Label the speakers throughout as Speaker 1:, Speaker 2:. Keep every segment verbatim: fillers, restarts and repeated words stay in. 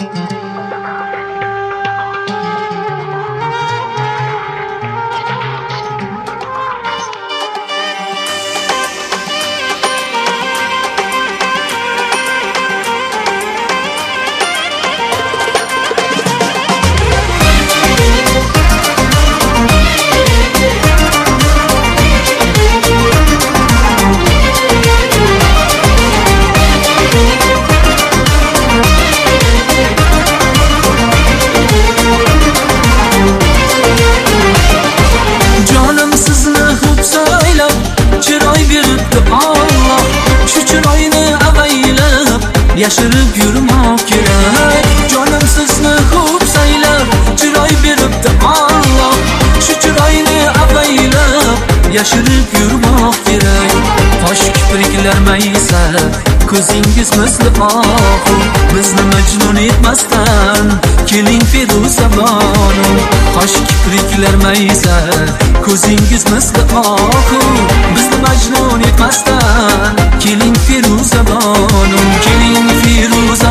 Speaker 1: Yashirib yurmoq kerak. Jonim sizni xo'p saylab, chiroy beribdi Alloh. Shu chiroyni avaylab, yashirib yurmoq kerak. Qosh kipriklar maysa, ko'zingiz misli ohu. Bizni majnun etmasdan, keling Feruza bonim. Qosh kipriklar maysa, ko'zingiz misli ohu. Bizni majnun etmasdan, keling Feruza bonim. Keling Feruza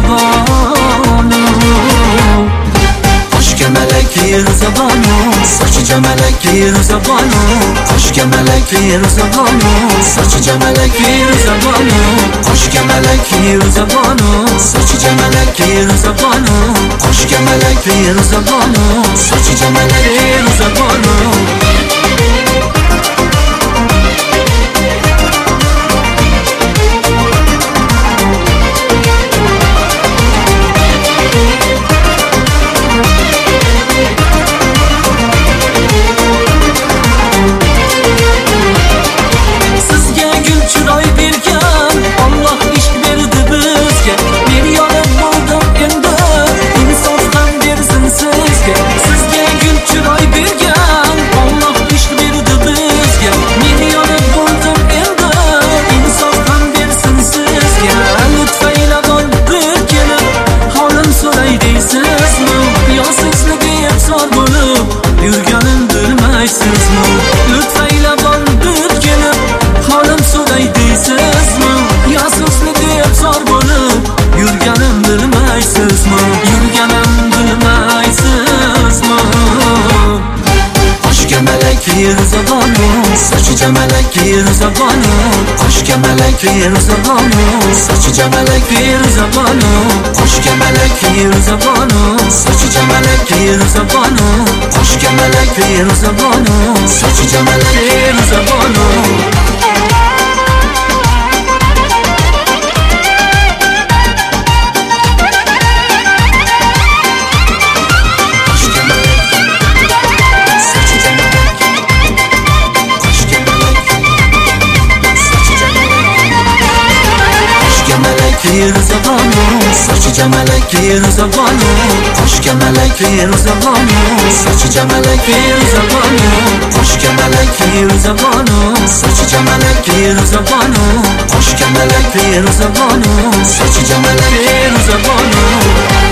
Speaker 1: bonim. Qoshga malak Feruza bonim, sochi jamalak Feruza bonim. Qoshga malak Feruza bonim, sochi jamalak Feruza bonim. Qoshga malak Feruza bonim, sochi jamalak Feruza bonim. Qoshga malak Feruza bonim, sochi jamalak Feruza bonim. Feruza bonim, sochi jamalak Feruza bonim. Qoshga malak Feruza bonim, sochi jamalak Feruza bonim. Qoshga malak Feruza bonim, sochi jamalak Feruza bonim. Qoshga malak Feruza bonim, sochi jamalak Feruza bonim. Feruza bonim, sochi jamalak Feruza bonim. Qoshga malak Feruza bonim, sochi jamalak Feruza bonim. Qoshga malak Feruza bonim, sochi jamalak Feruza bonim. Qoshga malak Feruza bonim, sochi jamalak Feruza bonim.